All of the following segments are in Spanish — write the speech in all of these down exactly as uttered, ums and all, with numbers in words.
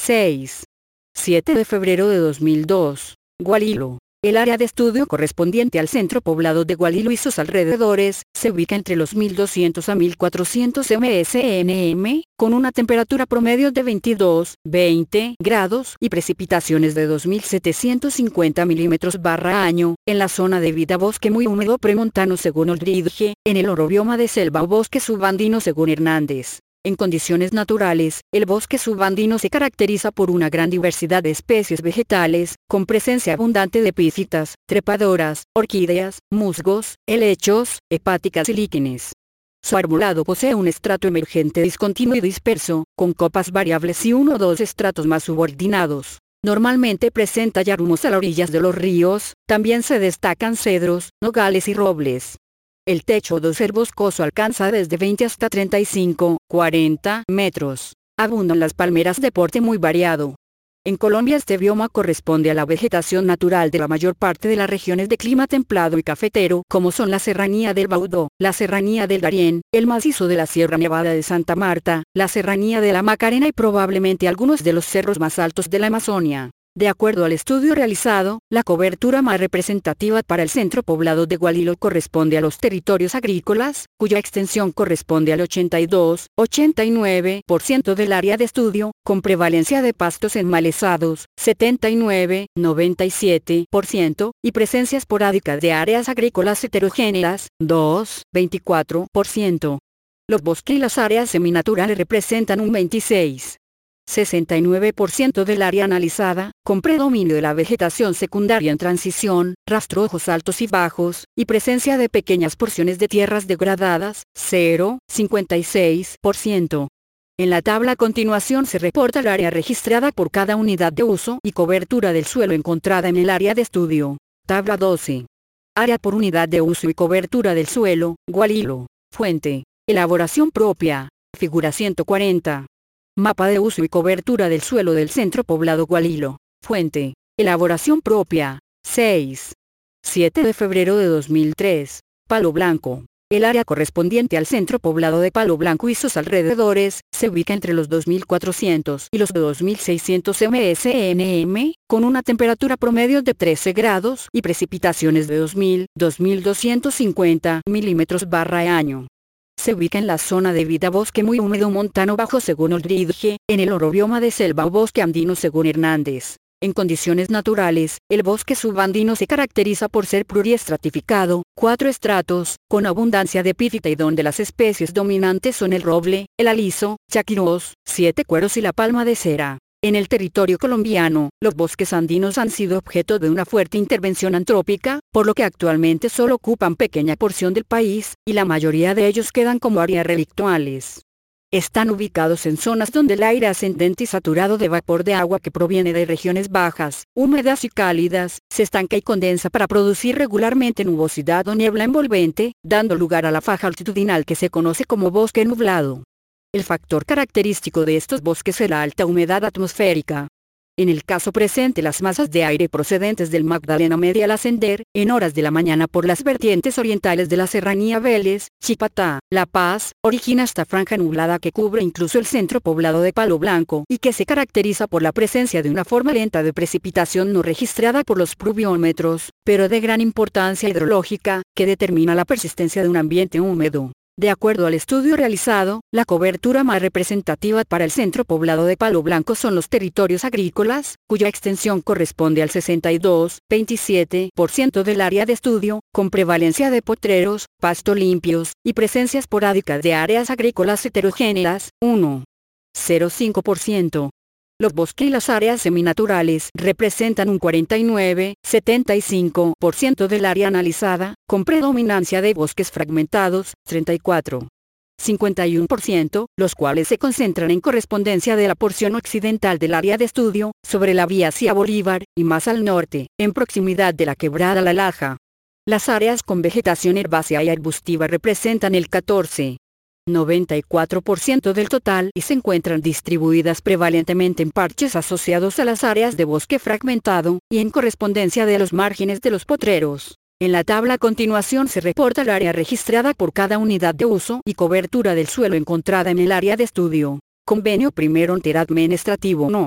seis. siete de febrero de dos mil dos. Gualilo. El área de estudio correspondiente al centro poblado de Gualilo y sus alrededores, se ubica entre los mil doscientos a mil cuatrocientos metros Nm, con una temperatura promedio de veintidós, veinte grados y precipitaciones de dos mil setecientos cincuenta milímetros barra año, en la zona de vida bosque muy húmedo premontano según Oldridge, en el orobioma de selva o bosque subandino según Hernández. En condiciones naturales, el bosque subandino se caracteriza por una gran diversidad de especies vegetales, con presencia abundante de epífitas, trepadoras, orquídeas, musgos, helechos, hepáticas y líquenes. Su arbolado posee un estrato emergente discontinuo y disperso, con copas variables y uno o dos estratos más subordinados. Normalmente presenta yarumos a las orillas de los ríos, también se destacan cedros, nogales y robles. El techo doser boscoso alcanza desde veinte hasta treinta y cinco, cuarenta metros. Abundan las palmeras de porte muy variado. En Colombia este bioma corresponde a la vegetación natural de la mayor parte de las regiones de clima templado y cafetero, como son la Serranía del Baudó, la Serranía del Darién, el macizo de la Sierra Nevada de Santa Marta, la Serranía de la Macarena y probablemente algunos de los cerros más altos de la Amazonia. De acuerdo al estudio realizado, la cobertura más representativa para el centro poblado de Gualilo corresponde a los territorios agrícolas, cuya extensión corresponde al ochenta y dos, ochenta y nueve por ciento del área de estudio, con prevalencia de pastos enmalezados, setenta y nueve, noventa y siete por ciento, y presencia esporádica de áreas agrícolas heterogéneas, dos, veinticuatro por ciento. Los bosques y las áreas seminaturales representan un veintiséis. sesenta y nueve por ciento del área analizada, con predominio de la vegetación secundaria en transición, rastrojos altos y bajos, y presencia de pequeñas porciones de tierras degradadas, cero, cincuenta y seis por ciento. En la tabla a continuación se reporta el área registrada por cada unidad de uso y cobertura del suelo encontrada en el área de estudio. Tabla doce. Área por unidad de uso y cobertura del suelo, Gualilo. Fuente. Elaboración propia. Figura ciento cuarenta. Mapa de uso y cobertura del suelo del centro poblado Gualilo. Fuente. Elaboración propia. seis. siete de febrero de dos mil tres. Palo Blanco. El área correspondiente al centro poblado de Palo Blanco y sus alrededores, se ubica entre los dos mil cuatrocientos y los dos mil seiscientos metros Nm, con una temperatura promedio de trece grados y precipitaciones de dos mil, dos mil doscientos cincuenta milímetros barra año. Se ubica en la zona de vida bosque muy húmedo montano bajo según Oldridge, en el orobioma de selva o bosque andino según Hernández. En condiciones naturales, el bosque subandino se caracteriza por ser pluriestratificado, cuatro estratos, con abundancia de epífita y donde las especies dominantes son el roble, el aliso, chaquirós, siete cueros y la palma de cera. En el territorio colombiano, los bosques andinos han sido objeto de una fuerte intervención antrópica, por lo que actualmente solo ocupan pequeña porción del país, y la mayoría de ellos quedan como áreas relictuales. Están ubicados en zonas donde el aire ascendente y saturado de vapor de agua que proviene de regiones bajas, húmedas y cálidas, se estanca y condensa para producir regularmente nubosidad o niebla envolvente, dando lugar a la faja altitudinal que se conoce como bosque nublado. El factor característico de estos bosques es la alta humedad atmosférica. En el caso presente, las masas de aire procedentes del Magdalena Media al ascender, en horas de la mañana por las vertientes orientales de la Serranía Vélez, Chipatá, La Paz, origina esta franja nublada que cubre incluso el centro poblado de Palo Blanco y que se caracteriza por la presencia de una forma lenta de precipitación no registrada por los pluviómetros, pero de gran importancia hidrológica, que determina la persistencia de un ambiente húmedo. De acuerdo al estudio realizado, la cobertura más representativa para el centro poblado de Palo Blanco son los territorios agrícolas, cuya extensión corresponde al sesenta y dos, veintisiete por ciento del área de estudio, con prevalencia de potreros, pasto limpios, y presencia esporádica de áreas agrícolas heterogéneas, uno coma cero cinco por ciento. Los bosques y las áreas seminaturales representan un cuarenta y nueve, setenta y cinco por ciento del área analizada, con predominancia de bosques fragmentados, treinta y cuatro, cincuenta y uno por ciento, los cuales se concentran en correspondencia de la porción occidental del área de estudio, sobre la vía hacia Bolívar, y más al norte, en proximidad de la quebrada La Laja. Las áreas con vegetación herbácea y arbustiva representan el catorce, noventa y cuatro por ciento del total y se encuentran distribuidas prevalentemente en parches asociados a las áreas de bosque fragmentado, y en correspondencia de los márgenes de los potreros. En la tabla a continuación se reporta el área registrada por cada unidad de uso y cobertura del suelo encontrada en el área de estudio. Convenio primero enter administrativo no.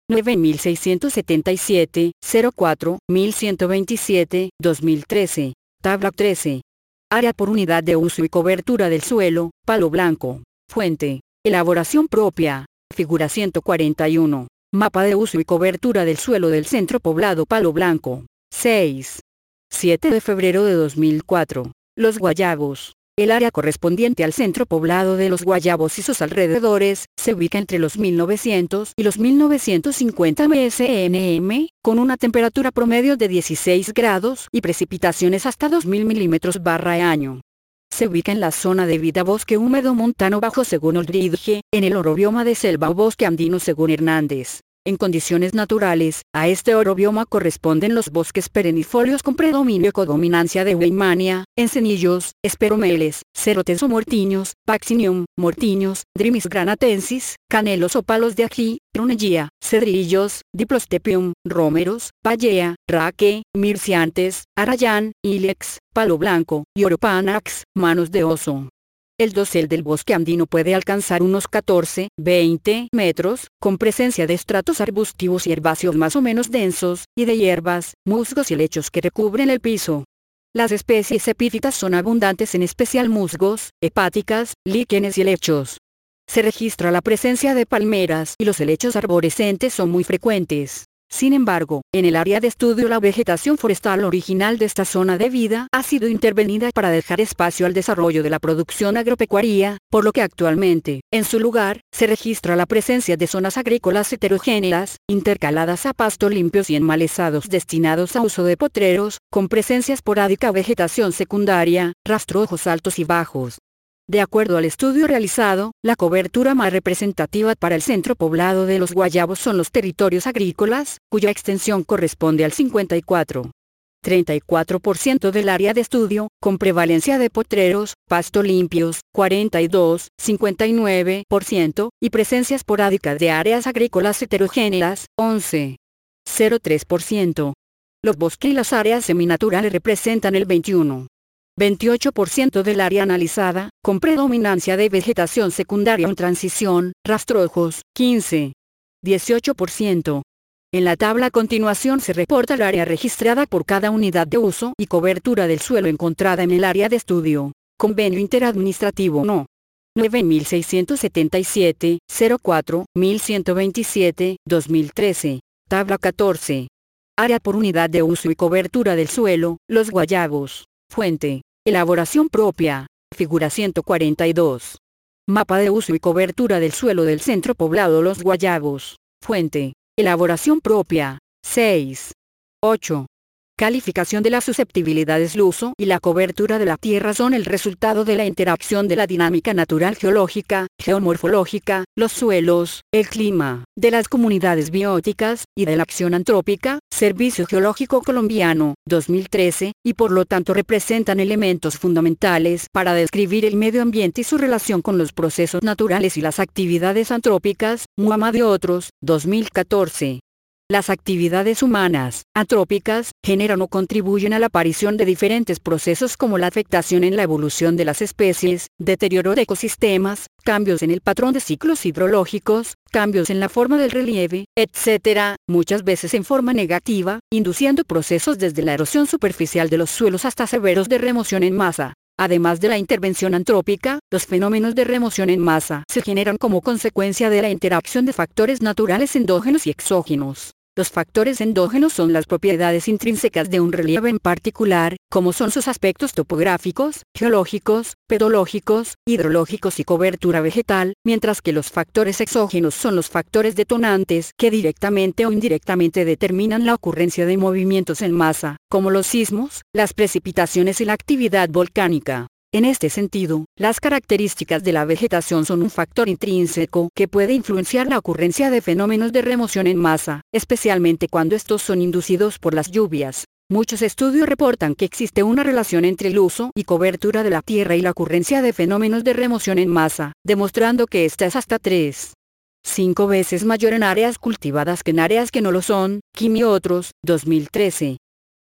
nueve mil seiscientos setenta y siete, cero cuatro, mil ciento veintisiete, dos mil trece. Tabla trece. Área por unidad de uso y cobertura del suelo, Palo Blanco. Fuente. Elaboración propia. Figura ciento cuarenta y uno. Mapa de uso y cobertura del suelo del centro poblado Palo Blanco. seis. siete de febrero de dos mil cuatro. Los Guayabos. El área correspondiente al centro poblado de Los Guayabos y sus alrededores, se ubica entre los mil novecientos y los mil novecientos cincuenta M S N M, con una temperatura promedio de dieciséis grados y precipitaciones hasta dos mil milímetros barra año. Se ubica en la zona de vida bosque húmedo montano bajo según Oldridge, en el orobioma de selva o bosque andino según Hernández. En condiciones naturales, a este orobioma corresponden los bosques perennifolios con predominio y codominancia de Weimania, encenillos, esperomeles, cerotes o mortiños, Vaccinium, mortiños, Drimis granatensis, canelos o palos de ají, prunellía, cedrillos, Diplostepium, rómeros, pallea, raque, mirciantes, arrayán, ilex, palo blanco, y oropanax, manos de oso. El dosel del bosque andino puede alcanzar unos catorce, veinte metros, con presencia de estratos arbustivos y herbáceos más o menos densos, y de hierbas, musgos y helechos que recubren el piso. Las especies epífitas son abundantes, en especial musgos, hepáticas, líquenes y helechos. Se registra la presencia de palmeras y los helechos arborescentes son muy frecuentes. Sin embargo, en el área de estudio la vegetación forestal original de esta zona de vida ha sido intervenida para dejar espacio al desarrollo de la producción agropecuaria, por lo que actualmente, en su lugar, se registra la presencia de zonas agrícolas heterogéneas, intercaladas a pasto limpios y enmalezados destinados a uso de potreros, con presencia esporádica de vegetación secundaria, rastrojos altos y bajos. De acuerdo al estudio realizado, la cobertura más representativa para el centro poblado de Los Guayabos son los territorios agrícolas, cuya extensión corresponde al cincuenta y cuatro punto treinta y cuatro por ciento del área de estudio, con prevalencia de potreros, pasto limpios, cuarenta y dos punto cincuenta y nueve por ciento, y presencia esporádica de áreas agrícolas heterogéneas, once punto cero tres por ciento. Los bosques y las áreas seminaturales representan el veintiuno punto veintiocho por ciento del área analizada, con predominancia de vegetación secundaria en transición, rastrojos, quince punto dieciocho por ciento. En la tabla a continuación se reporta el área registrada por cada unidad de uso y cobertura del suelo encontrada en el área de estudio. Convenio Interadministrativo No. nueve mil seiscientos setenta y siete, cero cuatro, mil ciento veintisiete, dos mil trece. Tabla catorce. Área por unidad de uso y cobertura del suelo, Los Guayabos. Fuente. Elaboración propia. Figura ciento cuarenta y dos. Mapa de uso y cobertura del suelo del centro poblado Los Guayabos. Fuente. Elaboración propia. seis. ocho. Calificación de las susceptibilidades. El uso y la cobertura de la tierra son el resultado de la interacción de la dinámica natural geológica, geomorfológica, los suelos, el clima, de las comunidades bióticas, y de la acción antrópica, Servicio Geológico Colombiano, dos mil trece, y por lo tanto representan elementos fundamentales para describir el medio ambiente y su relación con los procesos naturales y las actividades antrópicas, Muhammad y otros, dos mil catorce. Las actividades humanas, antrópicas, generan o contribuyen a la aparición de diferentes procesos como la afectación en la evolución de las especies, deterioro de ecosistemas, cambios en el patrón de ciclos hidrológicos, cambios en la forma del relieve, etcétera, muchas veces en forma negativa, induciendo procesos desde la erosión superficial de los suelos hasta severos de remoción en masa. Además de la intervención antrópica, los fenómenos de remoción en masa se generan como consecuencia de la interacción de factores naturales endógenos y exógenos. Los factores endógenos son las propiedades intrínsecas de un relieve en particular, como son sus aspectos topográficos, geológicos, pedológicos, hidrológicos y cobertura vegetal, mientras que los factores exógenos son los factores detonantes que directamente o indirectamente determinan la ocurrencia de movimientos en masa, como los sismos, las precipitaciones y la actividad volcánica. En este sentido, las características de la vegetación son un factor intrínseco que puede influenciar la ocurrencia de fenómenos de remoción en masa, especialmente cuando estos son inducidos por las lluvias. Muchos estudios reportan que existe una relación entre el uso y cobertura de la tierra y la ocurrencia de fenómenos de remoción en masa, demostrando que esta es hasta tres punto cinco veces mayor en áreas cultivadas que en áreas que no lo son, Kim y otros, dos mil trece.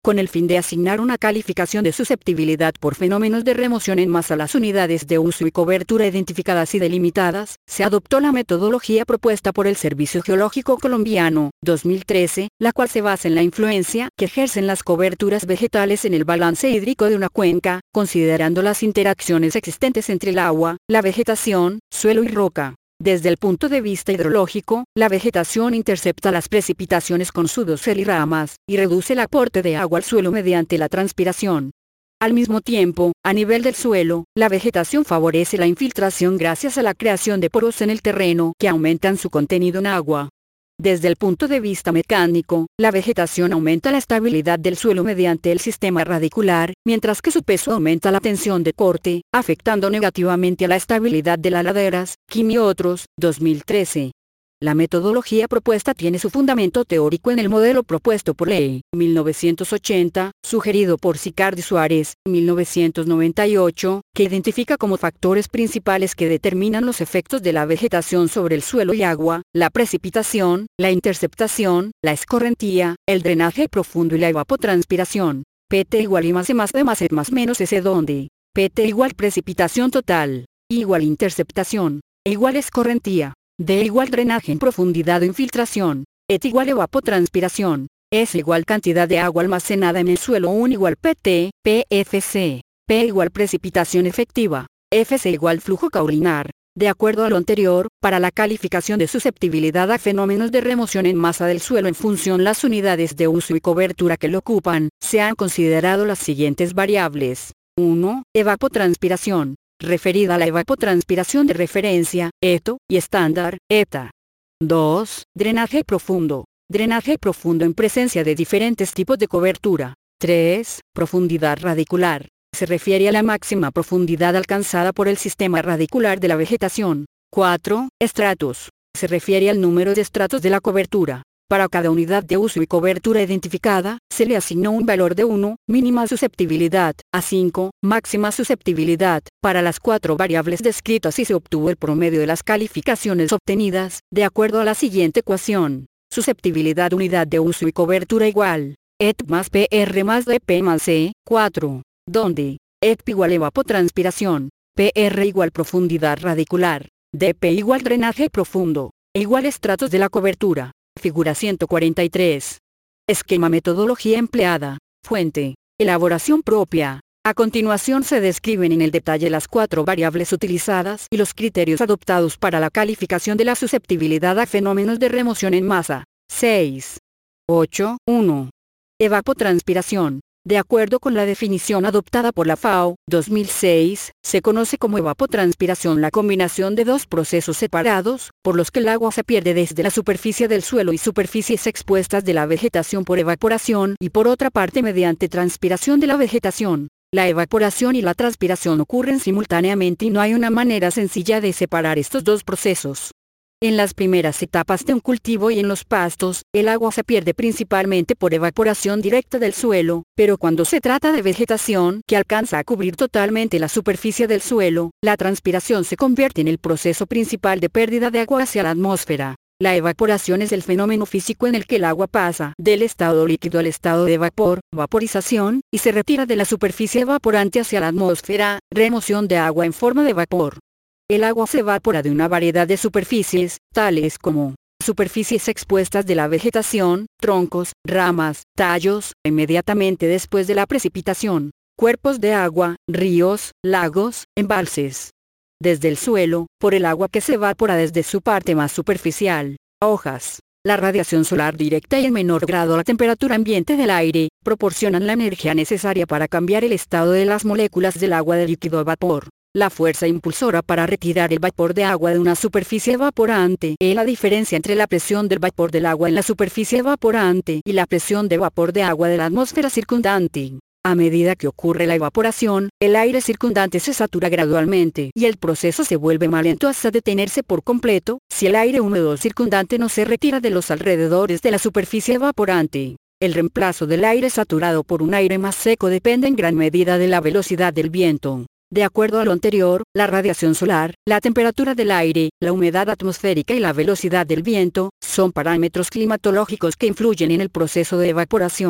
con el fin de asignar una calificación de susceptibilidad por fenómenos de remoción en masa a las unidades de uso y cobertura identificadas y delimitadas, se adoptó la metodología propuesta por el Servicio Geológico Colombiano, dos mil trece, la cual se basa en la influencia que ejercen las coberturas vegetales en el balance hídrico de una cuenca, considerando las interacciones existentes entre el agua, la vegetación, suelo y roca. Desde el punto de vista hidrológico, la vegetación intercepta las precipitaciones con su dosel y ramas, y reduce el aporte de agua al suelo mediante la transpiración. Al mismo tiempo, a nivel del suelo, la vegetación favorece la infiltración gracias a la creación de poros en el terreno que aumentan su contenido en agua. Desde el punto de vista mecánico, la vegetación aumenta la estabilidad del suelo mediante el sistema radicular, mientras que su peso aumenta la tensión de corte, afectando negativamente a la estabilidad de las laderas. Kim y otros, dos mil trece. La metodología propuesta tiene su fundamento teórico en el modelo propuesto por Ley, mil novecientos ochenta, sugerido por Sicardi Suárez, mil novecientos noventa y ocho, que identifica como factores principales que determinan los efectos de la vegetación sobre el suelo y agua, la precipitación, la interceptación, la escorrentía, el drenaje profundo y la evapotranspiración. P T igual I más E más D más E más menos S donde P T igual precipitación total, I igual interceptación, E igual escorrentía, D igual drenaje en profundidad o infiltración, E T igual evapotranspiración, S igual cantidad de agua almacenada en el suelo uno igual P T, P F C, P igual precipitación efectiva, F C igual flujo caulinar. De acuerdo a lo anterior, para la calificación de susceptibilidad a fenómenos de remoción en masa del suelo en función las unidades de uso y cobertura que lo ocupan, se han considerado las siguientes variables. uno. Evapotranspiración, referida a la evapotranspiración de referencia, ETO, y estándar, ETA. dos. Drenaje profundo, drenaje profundo en presencia de diferentes tipos de cobertura. tres. Profundidad radicular, se refiere a la máxima profundidad alcanzada por el sistema radicular de la vegetación. cuatro. Estratos, se refiere al número de estratos de la cobertura. Para cada unidad de uso y cobertura identificada, se le asignó un valor de uno, mínima susceptibilidad, a cinco, máxima susceptibilidad, para las cuatro variables descritas y se obtuvo el promedio de las calificaciones obtenidas, de acuerdo a la siguiente ecuación. Susceptibilidad unidad de uso y cobertura igual, E T más P R más D P más C, cuatro, donde, E T igual evapotranspiración, P R igual profundidad radicular, D P igual drenaje profundo, E igual estratos de la cobertura. Figura ciento cuarenta y tres. Esquema metodología empleada. Fuente. Elaboración propia. A continuación se describen en el detalle las cuatro variables utilizadas y los criterios adoptados para la calificación de la susceptibilidad a fenómenos de remoción en masa. seis. ocho. uno. Evapotranspiración. De acuerdo con la definición adoptada por la FAO, dos mil seis, se conoce como evapotranspiración la combinación de dos procesos separados, por los que el agua se pierde desde la superficie del suelo y superficies expuestas de la vegetación por evaporación y por otra parte mediante transpiración de la vegetación. La evaporación y la transpiración ocurren simultáneamente y no hay una manera sencilla de separar estos dos procesos. En las primeras etapas de un cultivo y en los pastos, el agua se pierde principalmente por evaporación directa del suelo, pero cuando se trata de vegetación que alcanza a cubrir totalmente la superficie del suelo, la transpiración se convierte en el proceso principal de pérdida de agua hacia la atmósfera. La evaporación es el fenómeno físico en el que el agua pasa del estado líquido al estado de vapor, vaporización, y se retira de la superficie evaporante hacia la atmósfera, remoción de agua en forma de vapor. El agua se evapora de una variedad de superficies, tales como superficies expuestas de la vegetación, troncos, ramas, tallos, inmediatamente después de la precipitación, cuerpos de agua, ríos, lagos, embalses. Desde el suelo, por el agua que se evapora desde su parte más superficial, hojas. La radiación solar directa y en menor grado la temperatura ambiente del aire, proporcionan la energía necesaria para cambiar el estado de las moléculas del agua de líquido a vapor. La fuerza impulsora para retirar el vapor de agua de una superficie evaporante es la diferencia entre la presión del vapor del agua en la superficie evaporante y la presión de vapor de agua de la atmósfera circundante. A medida que ocurre la evaporación, el aire circundante se satura gradualmente y el proceso se vuelve más lento hasta detenerse por completo, si el aire húmedo circundante no se retira de los alrededores de la superficie evaporante. El reemplazo del aire saturado por un aire más seco depende en gran medida de la velocidad del viento. De acuerdo a lo anterior, la radiación solar, la temperatura del aire, la humedad atmosférica y la velocidad del viento, son parámetros climatológicos que influyen en el proceso de evaporación.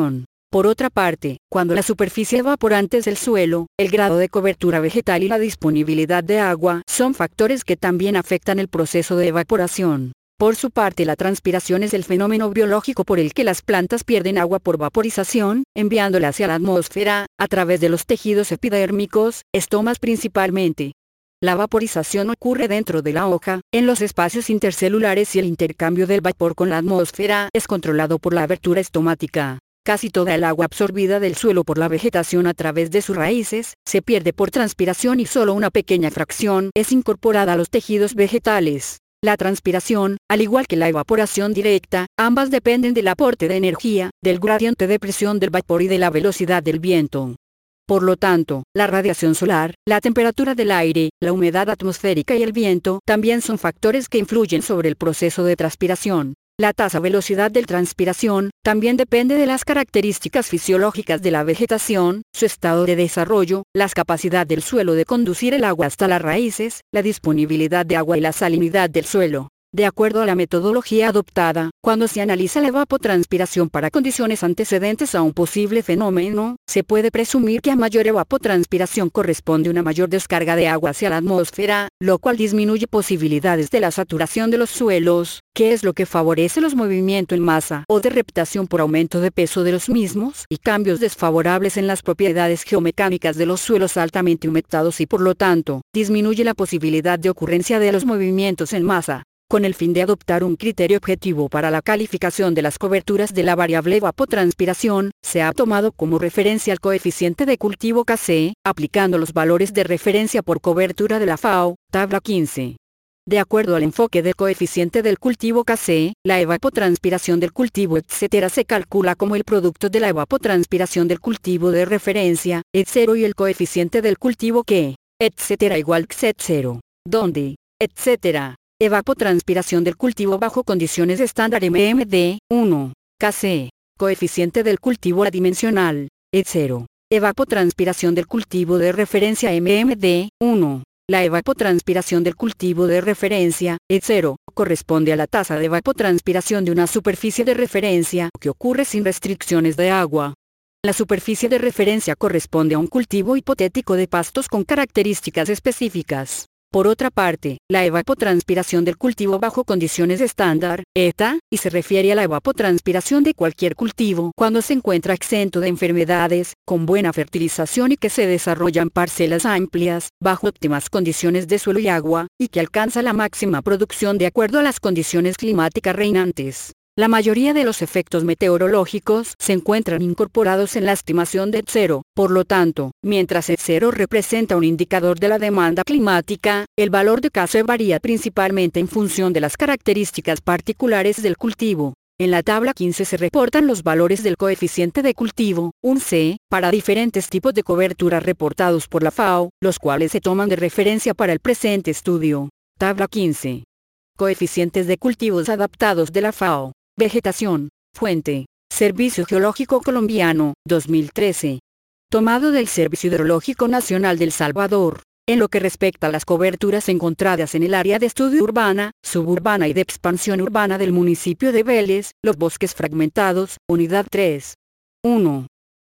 Por otra parte, cuando la superficie evaporante es el suelo, el grado de cobertura vegetal y la disponibilidad de agua son factores que también afectan el proceso de evaporación. Por su parte, la transpiración es el fenómeno biológico por el que las plantas pierden agua por vaporización, enviándola hacia la atmósfera, a través de los tejidos epidérmicos, estomas principalmente. La vaporización ocurre dentro de la hoja, en los espacios intercelulares y el intercambio del vapor con la atmósfera es controlado por la abertura estomática. Casi toda el agua absorbida del suelo por la vegetación a través de sus raíces, se pierde por transpiración y solo una pequeña fracción es incorporada a los tejidos vegetales. La transpiración, al igual que la evaporación directa, ambas dependen del aporte de energía, del gradiente de presión del vapor y de la velocidad del viento. Por lo tanto, la radiación solar, la temperatura del aire, la humedad atmosférica y el viento también son factores que influyen sobre el proceso de transpiración. La tasa-velocidad de transpiración también depende de las características fisiológicas de la vegetación, su estado de desarrollo, la capacidad del suelo de conducir el agua hasta las raíces, la disponibilidad de agua y la salinidad del suelo. De acuerdo a la metodología adoptada, cuando se analiza la evapotranspiración para condiciones antecedentes a un posible fenómeno, se puede presumir que a mayor evapotranspiración corresponde una mayor descarga de agua hacia la atmósfera, lo cual disminuye posibilidades de la saturación de los suelos, que es lo que favorece los movimientos en masa o de reptación por aumento de peso de los mismos y cambios desfavorables en las propiedades geomecánicas de los suelos altamente humectados y por lo tanto, disminuye la posibilidad de ocurrencia de los movimientos en masa. Con el fin de adoptar un criterio objetivo para la calificación de las coberturas de la variable evapotranspiración, se ha tomado como referencia el coeficiente de cultivo K C, aplicando los valores de referencia por cobertura de la FAO, tabla quince. De acuerdo al enfoque del coeficiente del cultivo K C, la evapotranspiración del cultivo etcétera se calcula como el producto de la evapotranspiración del cultivo de referencia, et cero y el coeficiente del cultivo que, etcétera igual que et cero, donde, etcétera. Evapotranspiración del cultivo bajo condiciones estándar M M D, uno, K C, coeficiente del cultivo adimensional, et cero. Evapotranspiración del cultivo de referencia M M D, uno. La evapotranspiración del cultivo de referencia, et cero, corresponde a la tasa de evapotranspiración de una superficie de referencia que ocurre sin restricciones de agua. La superficie de referencia corresponde a un cultivo hipotético de pastos con características específicas. Por otra parte, la evapotranspiración del cultivo bajo condiciones estándar, E T A, y se refiere a la evapotranspiración de cualquier cultivo cuando se encuentra exento de enfermedades, con buena fertilización y que se desarrollan parcelas amplias, bajo óptimas condiciones de suelo y agua, y que alcanza la máxima producción de acuerdo a las condiciones climáticas reinantes. La mayoría de los efectos meteorológicos se encuentran incorporados en la estimación de et cero, por lo tanto, mientras et cero representa un indicador de la demanda climática, el valor de K C varía principalmente en función de las características particulares del cultivo. En la tabla quince se reportan los valores del coeficiente de cultivo, un C, para diferentes tipos de cobertura reportados por la FAO, los cuales se toman de referencia para el presente estudio. Tabla quince. Coeficientes de cultivos adaptados de la FAO. Vegetación. Fuente. Servicio Geológico Colombiano, dos mil trece. Tomado del Servicio Hidrológico Nacional del Salvador. En lo que respecta a las coberturas encontradas en el área de estudio urbana, suburbana y de expansión urbana del municipio de Vélez, los bosques fragmentados, unidad tres. uno.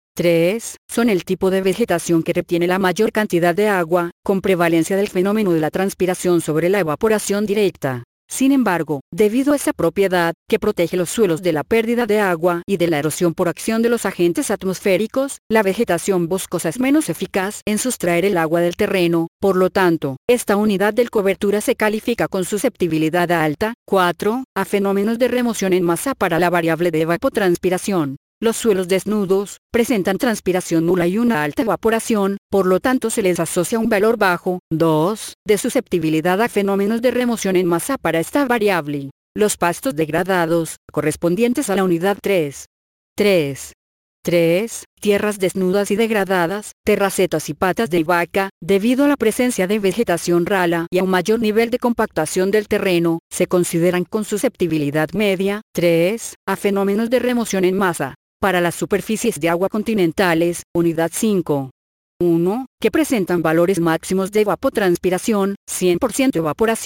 tres. Son el tipo de vegetación que retiene la mayor cantidad de agua, con prevalencia del fenómeno de la transpiración sobre la evaporación directa. Sin embargo, debido a esa propiedad, que protege los suelos de la pérdida de agua y de la erosión por acción de los agentes atmosféricos, la vegetación boscosa es menos eficaz en sustraer el agua del terreno, por lo tanto, esta unidad de cobertura se califica con susceptibilidad alta, cuatro, a fenómenos de remoción en masa para la variable de evapotranspiración. Los suelos desnudos presentan transpiración nula y una alta evaporación, por lo tanto se les asocia un valor bajo, dos, de susceptibilidad a fenómenos de remoción en masa para esta variable. Los pastos degradados, correspondientes a la unidad tres. tres. tres. Tierras desnudas y degradadas, terracetas y patas de vaca, debido a la presencia de vegetación rala y a un mayor nivel de compactación del terreno, se consideran con susceptibilidad media, tres, a fenómenos de remoción en masa. Para las superficies de agua continentales, unidad cinco. uno, que presentan valores máximos de evapotranspiración, cien por ciento evaporación,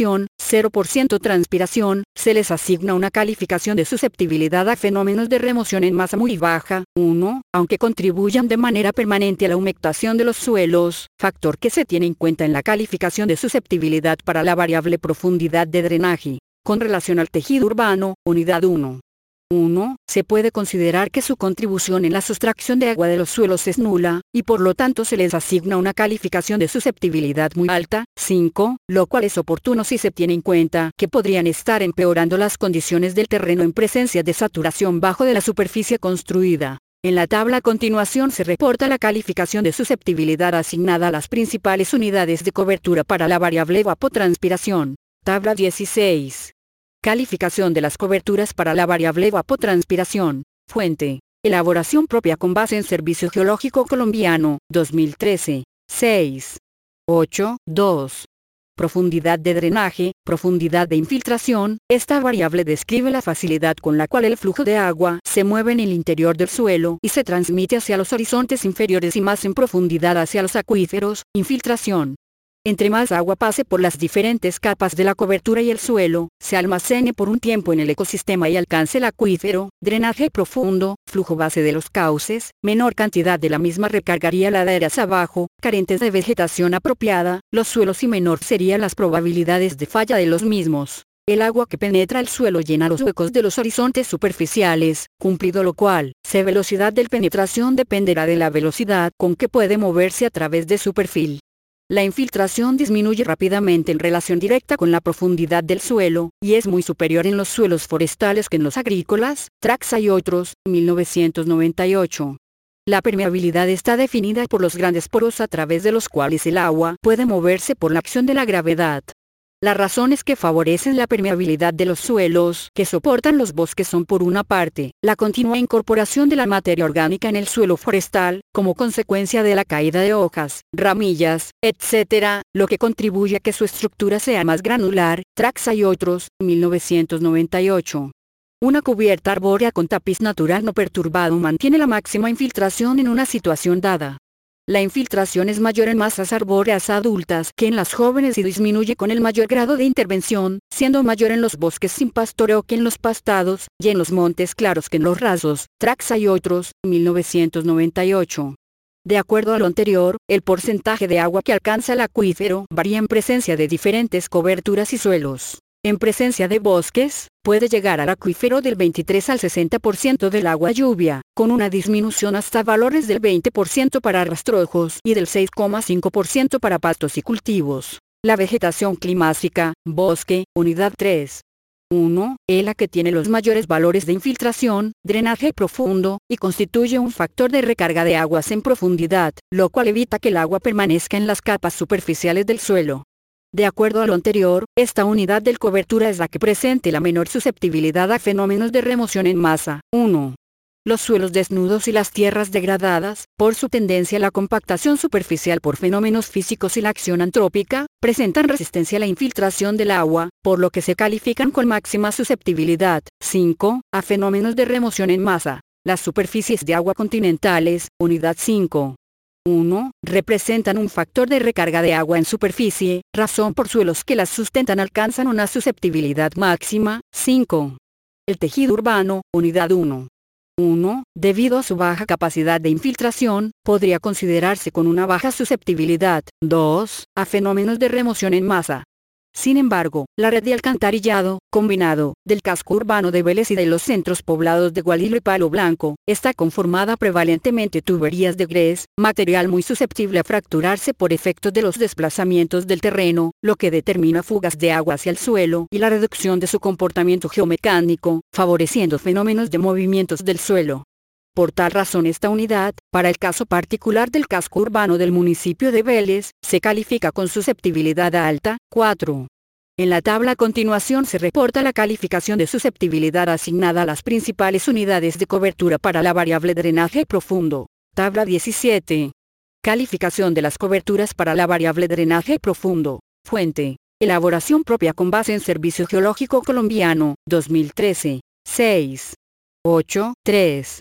cero por ciento transpiración, se les asigna una calificación de susceptibilidad a fenómenos de remoción en masa muy baja, uno, aunque contribuyan de manera permanente a la humectación de los suelos, factor que se tiene en cuenta en la calificación de susceptibilidad para la variable profundidad de drenaje. Con relación al tejido urbano, unidad uno. uno. Se puede considerar que su contribución en la sustracción de agua de los suelos es nula, y por lo tanto se les asigna una calificación de susceptibilidad muy alta, cinco, lo cual es oportuno si se tiene en cuenta que podrían estar empeorando las condiciones del terreno en presencia de saturación bajo de la superficie construida. En la tabla a continuación se reporta la calificación de susceptibilidad asignada a las principales unidades de cobertura para la variable evapotranspiración. Tabla dieciséis. Calificación de las coberturas para la variable evapotranspiración. Fuente. Elaboración propia con base en Servicio Geológico Colombiano, dos mil trece. seis. ocho. dos. Profundidad de drenaje, profundidad de infiltración. Esta variable describe la facilidad con la cual el flujo de agua se mueve en el interior del suelo y se transmite hacia los horizontes inferiores y más en profundidad hacia los acuíferos. Infiltración. Entre más agua pase por las diferentes capas de la cobertura y el suelo, se almacene por un tiempo en el ecosistema y alcance el acuífero. Drenaje profundo, flujo base de los cauces, menor cantidad de la misma recargaría laderas abajo, carentes de vegetación apropiada, los suelos y menor serían las probabilidades de falla de los mismos. El agua que penetra el suelo llena los huecos de los horizontes superficiales, cumplido lo cual, su velocidad de penetración dependerá de la velocidad con que puede moverse a través de su perfil. La infiltración disminuye rápidamente en relación directa con la profundidad del suelo, y es muy superior en los suelos forestales que en los agrícolas. Traxa y otros, mil novecientos noventa y ocho. La permeabilidad está definida por los grandes poros a través de los cuales el agua puede moverse por la acción de la gravedad. Las razones que favorecen la permeabilidad de los suelos que soportan los bosques son por una parte, la continua incorporación de la materia orgánica en el suelo forestal, como consecuencia de la caída de hojas, ramillas, etcétera, lo que contribuye a que su estructura sea más granular. Traxa y otros, mil novecientos noventa y ocho. Una cubierta arbórea con tapiz natural no perturbado mantiene la máxima infiltración en una situación dada. La infiltración es mayor en masas arbóreas adultas que en las jóvenes y disminuye con el mayor grado de intervención, siendo mayor en los bosques sin pastoreo que en los pastados, y en los montes claros que en los rasos. Traxa y otros, mil novecientos noventa y ocho. De acuerdo a lo anterior, el porcentaje de agua que alcanza el acuífero varía en presencia de diferentes coberturas y suelos. En presencia de bosques, puede llegar al acuífero del veintitrés al sesenta por ciento del agua lluvia, con una disminución hasta valores del veinte por ciento para rastrojos y del seis coma cinco por ciento para pastos y cultivos. La vegetación climática, bosque, unidad tres. uno. Es la que tiene los mayores valores de infiltración, drenaje profundo, y constituye un factor de recarga de aguas en profundidad, lo cual evita que el agua permanezca en las capas superficiales del suelo. De acuerdo a lo anterior, esta unidad de cobertura es la que presente la menor susceptibilidad a fenómenos de remoción en masa. uno. Los suelos desnudos y las tierras degradadas, por su tendencia a la compactación superficial por fenómenos físicos y la acción antrópica, presentan resistencia a la infiltración del agua, por lo que se califican con máxima susceptibilidad. cinco. A fenómenos de remoción en masa. Las superficies de agua continentales, unidad cinco. uno. Representan un factor de recarga de agua en superficie, razón por suelos que las sustentan alcanzan una susceptibilidad máxima. cinco. El tejido urbano, unidad uno. uno. Debido a su baja capacidad de infiltración, podría considerarse con una baja susceptibilidad. dos. A fenómenos de remoción en masa. Sin embargo, la red de alcantarillado, combinado, del casco urbano de Vélez y de los centros poblados de Gualilo y Palo Blanco, está conformada prevalentemente de tuberías de grés, material muy susceptible a fracturarse por efectos de los desplazamientos del terreno, lo que determina fugas de agua hacia el suelo y la reducción de su comportamiento geomecánico, favoreciendo fenómenos de movimientos del suelo. Por tal razón esta unidad, para el caso particular del casco urbano del municipio de Vélez, se califica con susceptibilidad alta. cuatro. En la tabla a continuación se reporta la calificación de susceptibilidad asignada a las principales unidades de cobertura para la variable drenaje profundo. Tabla diecisiete. Calificación de las coberturas para la variable drenaje profundo. Fuente. Elaboración propia con base en Servicio Geológico Colombiano, dos mil trece. seis. ocho. tres.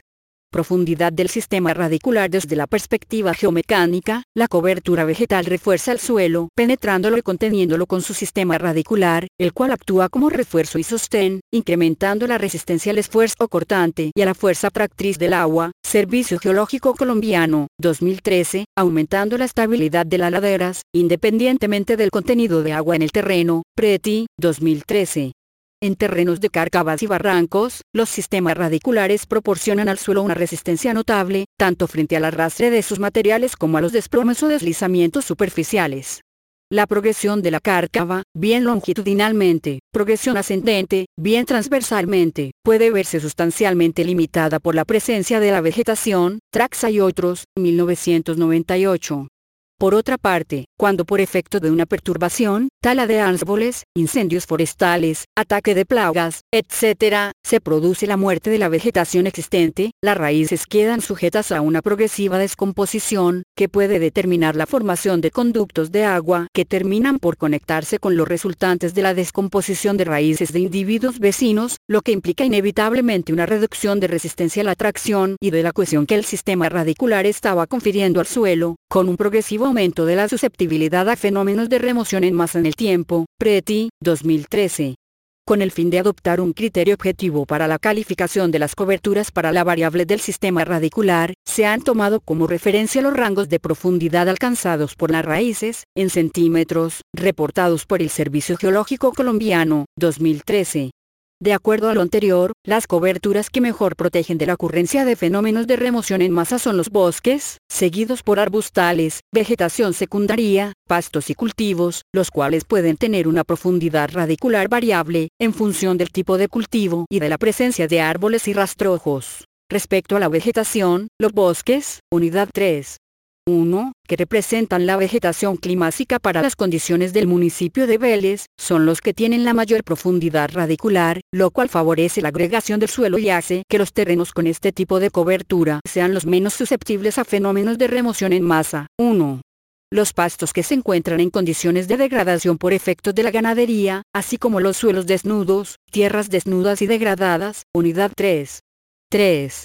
Profundidad del sistema radicular. Desde la perspectiva geomecánica, la cobertura vegetal refuerza el suelo, penetrándolo y conteniéndolo con su sistema radicular, el cual actúa como refuerzo y sostén, incrementando la resistencia al esfuerzo cortante y a la fuerza tractriz del agua. Servicio Geológico Colombiano, dos mil trece, aumentando la estabilidad de las laderas, independientemente del contenido de agua en el terreno. PRETI, dos mil trece. En terrenos de cárcavas y barrancos, los sistemas radiculares proporcionan al suelo una resistencia notable, tanto frente al arrastre de sus materiales como a los desplomes o deslizamientos superficiales. La progresión de la cárcava, bien longitudinalmente, progresión ascendente, bien transversalmente, puede verse sustancialmente limitada por la presencia de la vegetación. Traxa y otros, mil novecientos noventa y ocho. Por otra parte, cuando por efecto de una perturbación, tala de árboles, incendios forestales, ataque de plagas, etcétera, se produce la muerte de la vegetación existente, las raíces quedan sujetas a una progresiva descomposición, que puede determinar la formación de conductos de agua que terminan por conectarse con los resultantes de la descomposición de raíces de individuos vecinos, lo que implica inevitablemente una reducción de resistencia a la tracción y de la cohesión que el sistema radicular estaba confiriendo al suelo, con un progresivo aumento de la susceptibilidad a fenómenos de remoción en masa en el tiempo. PRETI, dos mil trece. Con el fin de adoptar un criterio objetivo para la calificación de las coberturas para la variable del sistema radicular, se han tomado como referencia los rangos de profundidad alcanzados por las raíces, en centímetros, reportados por el Servicio Geológico Colombiano, dos mil trece. De acuerdo a lo anterior, las coberturas que mejor protegen de la ocurrencia de fenómenos de remoción en masa son los bosques, seguidos por arbustales, vegetación secundaria, pastos y cultivos, los cuales pueden tener una profundidad radicular variable, en función del tipo de cultivo y de la presencia de árboles y rastrojos. Respecto a la vegetación, los bosques, unidad tres. uno, que representan la vegetación climática para las condiciones del municipio de Vélez, son los que tienen la mayor profundidad radicular, lo cual favorece la agregación del suelo y hace que los terrenos con este tipo de cobertura sean los menos susceptibles a fenómenos de remoción en masa. uno. Los pastos que se encuentran en condiciones de degradación por efectos de la ganadería, así como los suelos desnudos, tierras desnudas y degradadas, unidad tres. tres.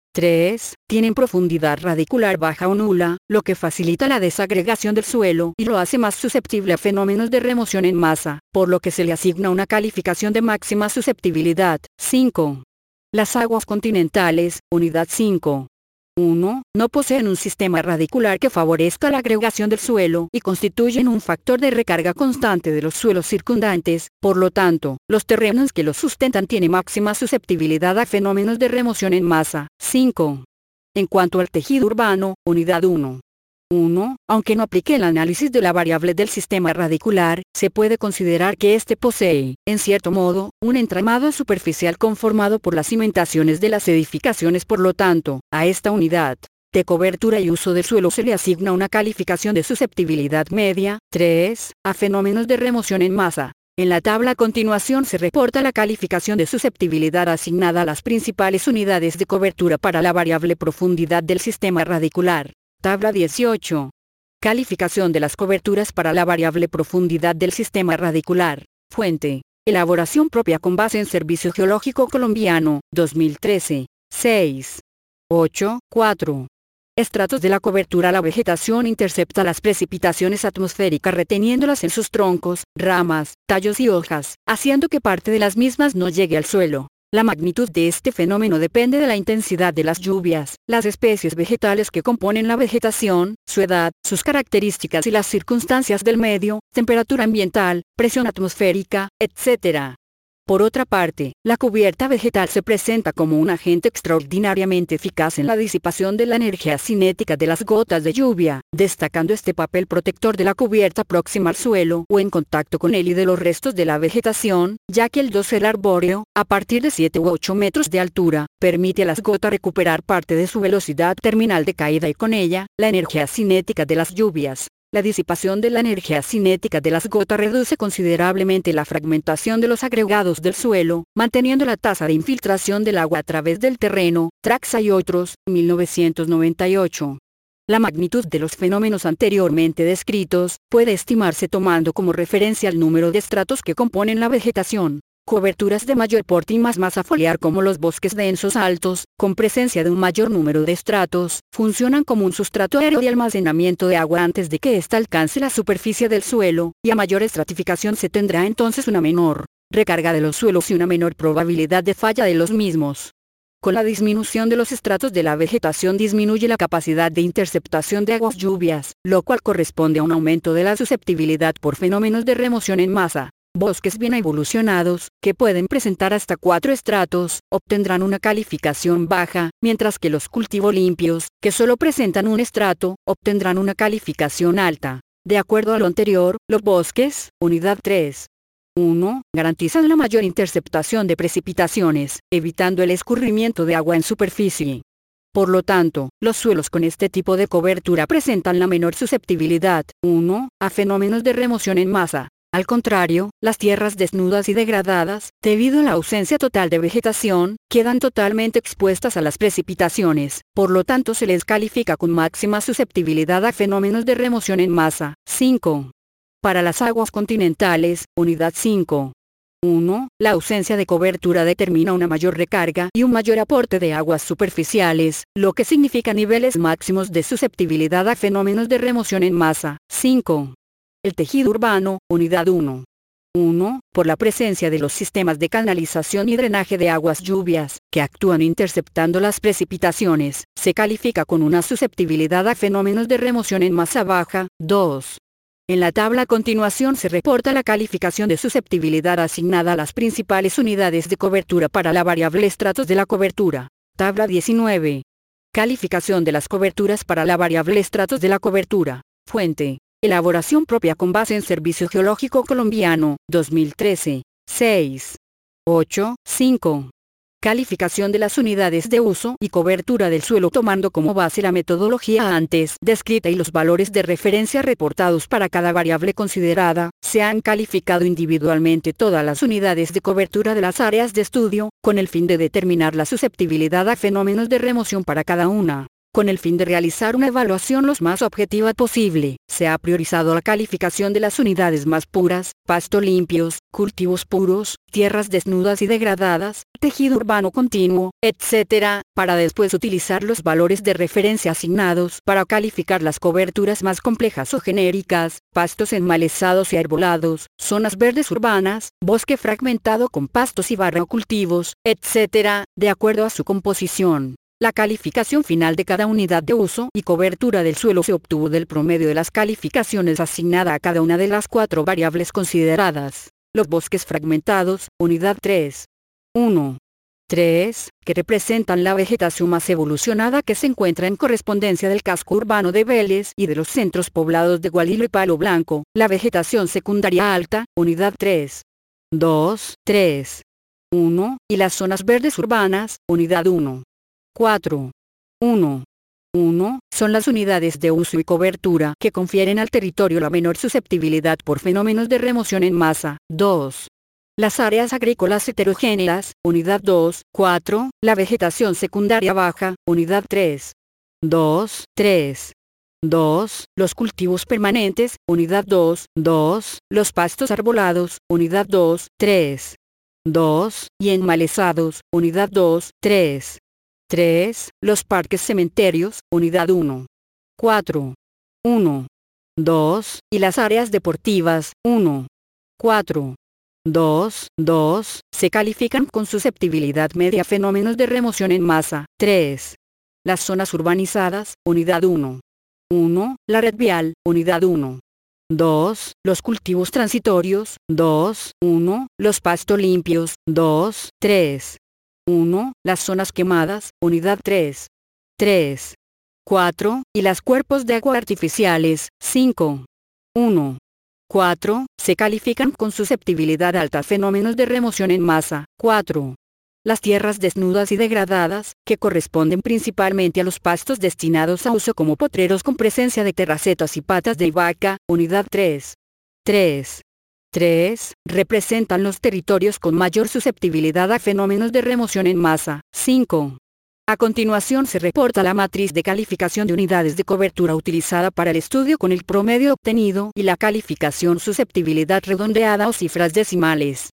tres. Tienen profundidad radicular baja o nula, lo que facilita la desagregación del suelo y lo hace más susceptible a fenómenos de remoción en masa, por lo que se le asigna una calificación de máxima susceptibilidad. cinco. Las aguas continentales, unidad cinco. uno. No poseen un sistema radicular que favorezca la agregación del suelo y constituyen un factor de recarga constante de los suelos circundantes, por lo tanto, los terrenos que los sustentan tienen máxima susceptibilidad a fenómenos de remoción en masa. cinco. En cuanto al tejido urbano, unidad uno. uno. Aunque no aplique el análisis de la variable del sistema radicular, se puede considerar que éste posee, en cierto modo, un entramado superficial conformado por las cimentaciones de las edificaciones. Por lo tanto, a esta unidad de cobertura y uso del suelo se le asigna una calificación de susceptibilidad media, tres, a fenómenos de remoción en masa. En la tabla a continuación se reporta la calificación de susceptibilidad asignada a las principales unidades de cobertura para la variable profundidad del sistema radicular. Tabla dieciocho. Calificación de las coberturas para la variable profundidad del sistema radicular. Fuente. Elaboración propia con base en Servicio Geológico Colombiano, dos mil trece. seis. ocho. cuatro. Estratos de la cobertura. La vegetación intercepta las precipitaciones atmosféricas reteniéndolas en sus troncos, ramas, tallos y hojas, haciendo que parte de las mismas no llegue al suelo. La magnitud de este fenómeno depende de la intensidad de las lluvias, las especies vegetales que componen la vegetación, su edad, sus características y las circunstancias del medio, temperatura ambiental, presión atmosférica, etcétera. Por otra parte, la cubierta vegetal se presenta como un agente extraordinariamente eficaz en la disipación de la energía cinética de las gotas de lluvia, destacando este papel protector de la cubierta próxima al suelo o en contacto con él y de los restos de la vegetación, ya que el dosel arbóreo, a partir de siete u ocho metros de altura, permite a las gotas recuperar parte de su velocidad terminal de caída y con ella, la energía cinética de las lluvias. La disipación de la energía cinética de las gotas reduce considerablemente la fragmentación de los agregados del suelo, manteniendo la tasa de infiltración del agua a través del terreno. Traxa y otros, mil novecientos noventa y ocho. La magnitud de los fenómenos anteriormente descritos puede estimarse tomando como referencia el número de estratos que componen la vegetación. Coberturas de mayor porte y más masa foliar como los bosques densos altos, con presencia de un mayor número de estratos, funcionan como un sustrato aéreo de almacenamiento de agua antes de que ésta alcance la superficie del suelo, y a mayor estratificación se tendrá entonces una menor recarga de los suelos y una menor probabilidad de falla de los mismos. Con la disminución de los estratos de la vegetación disminuye la capacidad de interceptación de aguas lluvias, lo cual corresponde a un aumento de la susceptibilidad por fenómenos de remoción en masa. Bosques bien evolucionados, que pueden presentar hasta cuatro estratos, obtendrán una calificación baja, mientras que los cultivos limpios, que solo presentan un estrato, obtendrán una calificación alta. De acuerdo a lo anterior, los bosques, unidad tres. uno. Garantizan la mayor interceptación de precipitaciones, evitando el escurrimiento de agua en superficie. Por lo tanto, los suelos con este tipo de cobertura presentan la menor susceptibilidad, uno. A fenómenos de remoción en masa. Al contrario, las tierras desnudas y degradadas, debido a la ausencia total de vegetación, quedan totalmente expuestas a las precipitaciones, por lo tanto se les califica con máxima susceptibilidad a fenómenos de remoción en masa. cinco. Para las aguas continentales, unidad cinco. uno. La ausencia de cobertura determina una mayor recarga y un mayor aporte de aguas superficiales, lo que significa niveles máximos de susceptibilidad a fenómenos de remoción en masa. cinco. El tejido urbano, unidad uno. uno. Por la presencia de los sistemas de canalización y drenaje de aguas lluvias, que actúan interceptando las precipitaciones, se califica con una susceptibilidad a fenómenos de remoción en masa baja. dos. En la tabla a continuación se reporta la calificación de susceptibilidad asignada a las principales unidades de cobertura para la variable estratos de la cobertura. Tabla diecinueve. Calificación de las coberturas para la variable estratos de la cobertura. Fuente. Elaboración propia con base en Servicio Geológico Colombiano, dos mil trece. seis. ocho. cinco. Calificación de las unidades de uso y cobertura del suelo tomando como base la metodología antes descrita y los valores de referencia reportados para cada variable considerada. Se han calificado individualmente todas las unidades de cobertura de las áreas de estudio, con el fin de determinar la susceptibilidad a fenómenos de remoción para cada una. Con el fin de realizar una evaluación lo más objetiva posible, se ha priorizado la calificación de las unidades más puras, pasto limpios, cultivos puros, tierras desnudas y degradadas, tejido urbano continuo, etcétera, para después utilizar los valores de referencia asignados para calificar las coberturas más complejas o genéricas, pastos enmalezados y arbolados, zonas verdes urbanas, bosque fragmentado con pastos y barra o cultivos, etcétera, de acuerdo a su composición. La calificación final de cada unidad de uso y cobertura del suelo se obtuvo del promedio de las calificaciones asignada a cada una de las cuatro variables consideradas. Los bosques fragmentados, unidad tres. uno. tres, que representan la vegetación más evolucionada que se encuentra en correspondencia del casco urbano de Vélez y de los centros poblados de Gualilo y Palo Blanco. La vegetación secundaria alta, unidad tres. dos. tres. uno, y las zonas verdes urbanas, unidad uno. cuatro. uno. uno. Son las unidades de uso y cobertura que confieren al territorio la menor susceptibilidad por fenómenos de remoción en masa. dos. Las áreas agrícolas heterogéneas, unidad dos. cuatro. La vegetación secundaria baja, unidad tres. dos. tres. dos. Los cultivos permanentes, unidad dos. dos. Los pastos arbolados, unidad dos. tres. dos. Y enmalezados, unidad dos. tres. tres. Los parques cementerios, unidad uno. cuatro. uno. dos. Y las áreas deportivas, uno. cuatro. dos. dos. Se califican con susceptibilidad media a fenómenos de remoción en masa. tres. Las zonas urbanizadas, unidad uno. uno. La red vial, unidad uno. dos. Los cultivos transitorios, dos. uno. Los pastos limpios, dos. tres. uno. Las zonas quemadas, unidad tres. tres. cuatro. Y las cuerpos de agua artificiales, cinco. uno. cuatro. Se califican con susceptibilidad alta a fenómenos de remoción en masa. cuatro. Las tierras desnudas y degradadas, que corresponden principalmente a los pastos destinados a uso como potreros con presencia de terracetas y patas de vaca, unidad tres. tres. tres. Representan los territorios con mayor susceptibilidad a fenómenos de remoción en masa. cinco. A continuación se reporta la matriz de calificación de unidades de cobertura utilizada para el estudio con el promedio obtenido y la calificación susceptibilidad redondeada o cifras decimales.